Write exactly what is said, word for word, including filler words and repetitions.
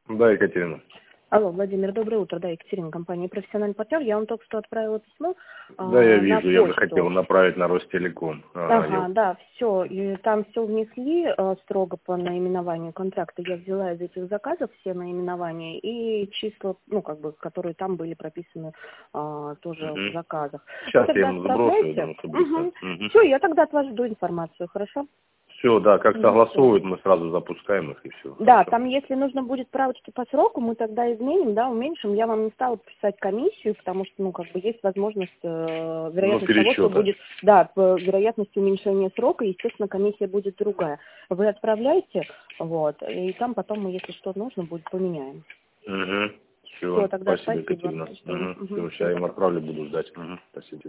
Да, Екатерина. Алло, Владимир, доброе утро. Да, Екатерина, компания «Профессиональный партнер». Я вам только что отправила письмо. Да, я э, вижу, на я бы почту. хотел направить на Ростелеком. А, Ага, я... да, все. И там все внесли э, строго по наименованию контракта. Я взяла из этих заказов все наименования и числа, ну, как бы, которые там были прописаны э, тоже Угу. в заказах. Сейчас Вы я тогда ему заброшу, я отправляйте. думаю, что быстро. Угу. Угу. Все, я тогда от вас жду информацию, хорошо? Все, да, как Ну, согласовывают, мы сразу запускаем их и все. Да, там если нужно будет справочки по сроку, мы тогда изменим, да, уменьшим. Я вам не стала писать комиссию, потому что, ну, как бы есть возможность, э, вероятность ну, того, что будет, да, вероятность уменьшения срока, естественно, комиссия будет другая. Вы отправляйте, вот, и там потом мы, если что нужно, будет поменяем. Угу. Все, Все, тогда спасибо, спасибо. Екатерина. Что... Угу. Угу. Все, сейчас я им отправлю, буду ждать. Угу. Спасибо.